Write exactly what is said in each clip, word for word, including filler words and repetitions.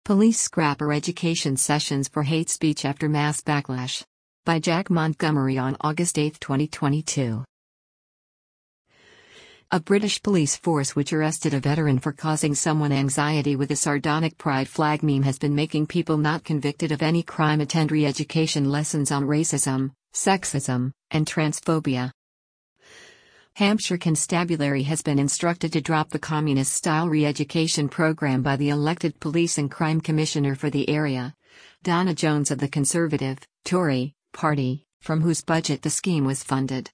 Police scrapper education sessions for hate speech after mass backlash. By Jack Montgomery on August eighth, twenty twenty-two. A British police force which arrested a veteran for causing someone anxiety with a sardonic pride flag meme has been making people not convicted of any crime attend re-education lessons on racism, sexism, and transphobia. Hampshire Constabulary has been instructed to drop the communist-style re-education program by the elected Police and Crime Commissioner for the area, Donna Jones of the Conservative, Tory, party, from whose budget the scheme was funded.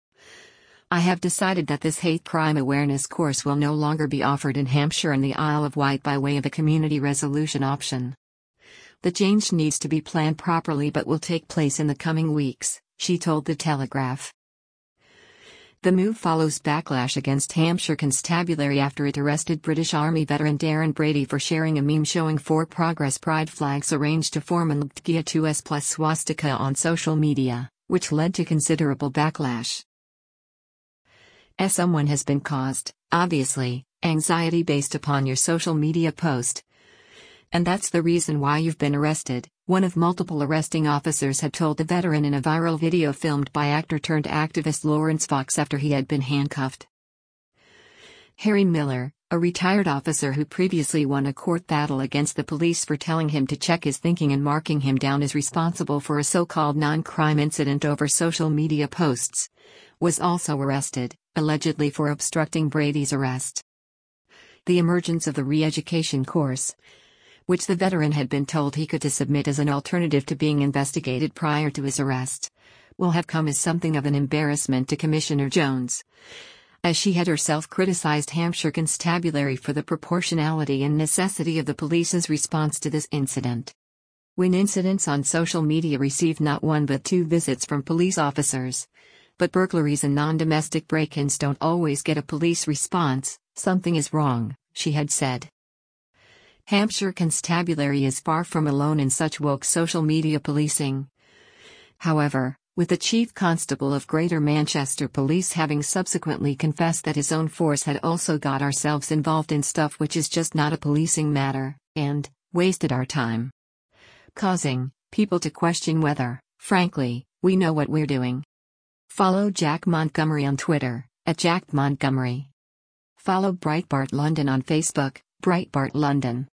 I have decided that this hate crime awareness course will no longer be offered in Hampshire and the Isle of Wight by way of a community resolution option. The change needs to be planned properly but will take place in the coming weeks, she told The Telegraph. The move follows backlash against Hampshire Constabulary after it arrested British Army veteran Darren Brady for sharing a meme showing four Progress Pride flags arranged to form an L G B T Q I A two S plus swastika on social media, which led to considerable backlash. As someone has been caused, obviously, anxiety based upon your social media post. And that's the reason why you've been arrested, one of multiple arresting officers had told the veteran in a viral video filmed by actor-turned-activist Lawrence Fox after he had been handcuffed. Harry Miller, a retired officer who previously won a court battle against the police for telling him to check his thinking and marking him down as responsible for a so-called non-crime incident over social media posts, was also arrested, allegedly for obstructing Brady's arrest. The emergence of the re-education course, which the veteran had been told he could to submit as an alternative to being investigated prior to his arrest, will have come as something of an embarrassment to Commissioner Jones, as she had herself criticized Hampshire Constabulary for the proportionality and necessity of the police's response to this incident. When incidents on social media receive not one but two visits from police officers, but burglaries and non-domestic break-ins don't always get a police response, something is wrong, she had said. Hampshire Constabulary is far from alone in such woke social media policing. However, with the Chief Constable of Greater Manchester Police having subsequently confessed that his own force had also got ourselves involved in stuff which is just not a policing matter, and wasted our time, causing people to question whether, frankly, we know what we're doing. Follow Jack Montgomery on Twitter, at Jack Montgomery. Follow Breitbart London on Facebook, Breitbart London.